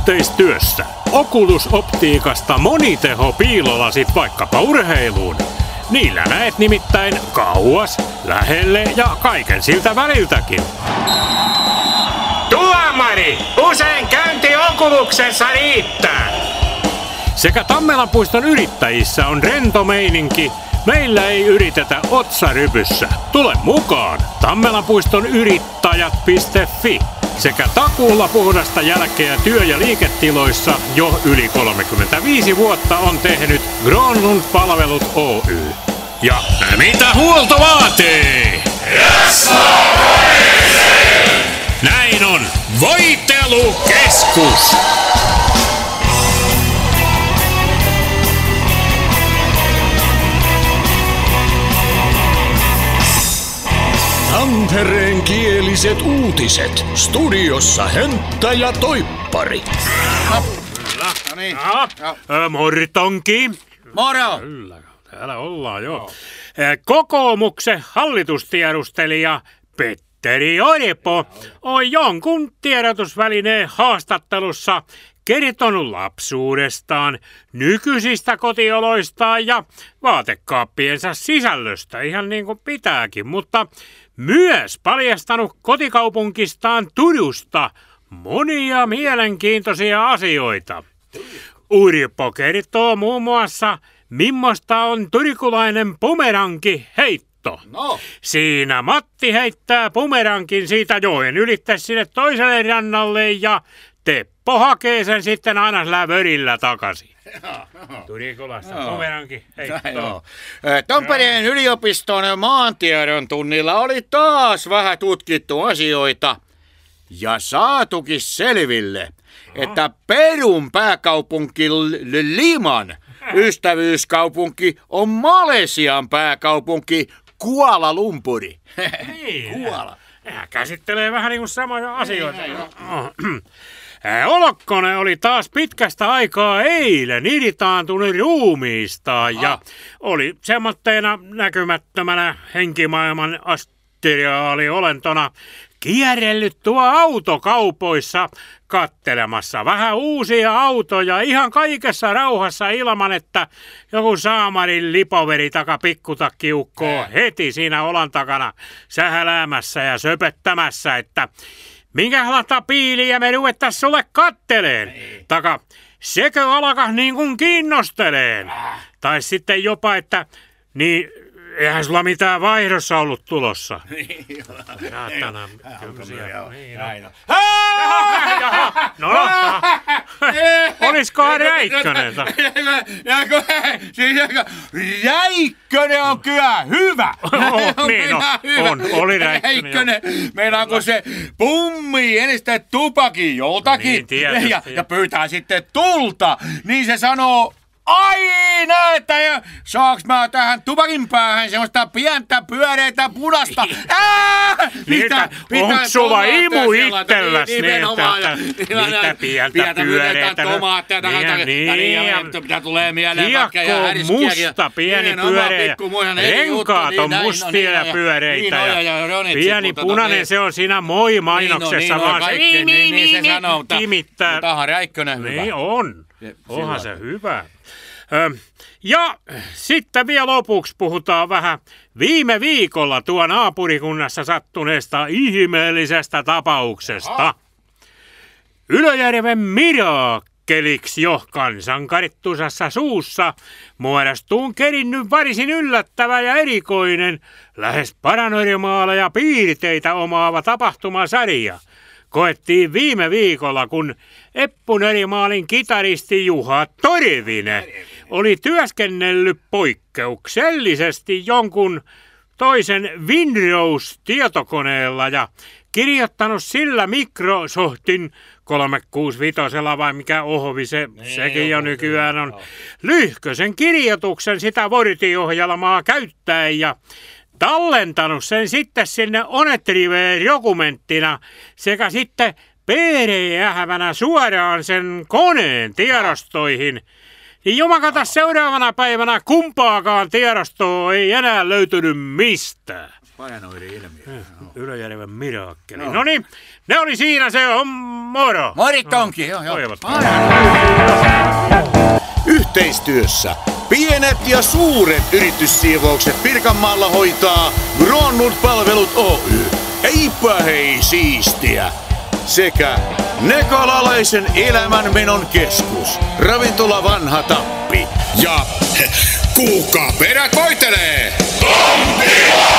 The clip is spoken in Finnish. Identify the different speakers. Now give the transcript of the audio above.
Speaker 1: yhteistyössä Oculus-optiikasta moniteho-piilolasit vaikkapa urheiluun. Niillä näet nimittäin kauas, lähelle ja kaiken siltä väliltäkin.
Speaker 2: Tuomari! Usein käynti Oculuksessa riittää!
Speaker 1: Sekä Tammelanpuiston yrittäjissä on rento meininki. Meillä ei yritetä otsarypyssä. Tule mukaan Tammelanpuiston yrittäjät.fi. Sekä takuulla puhdasta jälkeä työ- ja liiketiloissa jo yli 35 vuotta on tehnyt Gronlund Palvelut Oy. Ja mitä huolto vaatii? Näin on Voitelukeskus!
Speaker 3: Tampereen kieliset uutiset. Studiossa Hentta ja Toippari.
Speaker 4: No niin.
Speaker 1: Mortonki.
Speaker 4: Moro!
Speaker 1: Kyllä, täällä ollaan jo. Kokoomuksen hallitustiedustelija Petteri Orpo on jonkun tiedotusvälineen haastattelussa kertonut lapsuudestaan, nykyisistä kotioloistaan ja vaatekaappiensa sisällöstä, ihan niin kuin pitääkin, mutta myös paljastanut kotikaupunkistaan Turusta monia mielenkiintoisia asioita. Urpo kertoo muun muassa, millaista on turkulainen bumeranki heitto.
Speaker 4: No.
Speaker 1: Siinä Matti heittää bumerankin siitä joen ylitse sinne toiselle rannalle ja Teppo hakee sen sitten aina sillä vörillä takaisin. Turikulassa bumeranki heitto.
Speaker 4: Tampereen yliopiston maantiedon tunnilla oli taas vähän tutkittu asioita ja saatukin selville, että Perun pääkaupunki Liman ystävyyskaupunki on Malesian pääkaupunki Kuala Lumpuri. Kuala.
Speaker 1: Käsittelee vähän niin kuin samoja asioita. Olokkonen oli taas pitkästä aikaa eilen irtaantunut ruumiistaan ja oli semmoitteena näkymättömänä henkimaailman astriaaliolentona kierrellyt tuo autokaupoissa kattelemassa vähän uusia autoja ihan kaikessa rauhassa ilman, että joku saamarin lipoveri taka pikkutakki ukkoo heti siinä olan takana sähäläämässä ja söpöttämässä, että minkälaista piiliä me ruvettais sulle katteleen? Taka, sekö alkaa niin kuin kiinnosteleen? Tai sitten jopa, että niin eihän sulla mitään vaihdossa ollut tulossa. Saatana. No, olisikohan Räikkönen?
Speaker 4: Räikkönen on kyllä hyvä.
Speaker 1: Oli Räikkönen.
Speaker 4: Meinaanko se pummii ensin tupakin joltakin ja pyytää sitten tulta, niin se sanoo aina, että saaks mä tähän tupakin päähän semmoista pientä pyöreitä punasta.
Speaker 1: Onks sulla imu itselläs niin, mitä pientä pyöreitä
Speaker 4: tomaatteja mitä tulee mieleen
Speaker 1: vaikka ja musta, pieni pyöreä. Renkaat on mustia ja pyöreitä ja pieni punainen se on siinä moi-mainoksessa vaan se kimittää.
Speaker 4: Mutahan Räikkönen hyvä.
Speaker 1: Niin on. Onhan se hyvä. Ja sitten vielä lopuksi puhutaan vähän viime viikolla tuo naapurikunnassa sattuneesta ihmeellisestä tapauksesta. Ylöjärven miraakkeliksi jo kansankarittusassa suussa muodostuun kerinnyt varsin yllättävä ja erikoinen, lähes paranormaaleja piirteitä omaava tapahtumasarja. Koettiin viime viikolla, kun Eppunerimaalin kitaristi Juha Torvinen oli työskennellyt poikkeuksellisesti jonkun toisen Windows-tietokoneella ja kirjoittanut sillä Microsoftin 365 vai mikä ohvi sekin jo nykyään on, lyhkösen kirjoituksen sitä Word-ohjelmaa käyttäen ja tallentanut sen sitten sinne Onetrive-dokumenttina sekä sitten PDF-vänä suoraan sen koneen tiedostoihin. Niin jumakata seuraavana päivänä kumpaakaan tiedostoa ei enää löytynyt mistään.
Speaker 4: Paranoidi ilmiö.
Speaker 1: Ylöjärven miraakkeli. No niin, ne oli siinä se homma. moro.
Speaker 4: Morittonkin, joo.
Speaker 3: Yhteistyössä pienet ja suuret yrityssiivoukset Pirkanmaalla hoitaa Gronwood-palvelut Oy. Eipä hei siistiä. Sekä Nekalalaisen elämänmenon keskus, ravintola Vanha Tappi. Ja kuuka perät voitelee! Tontila!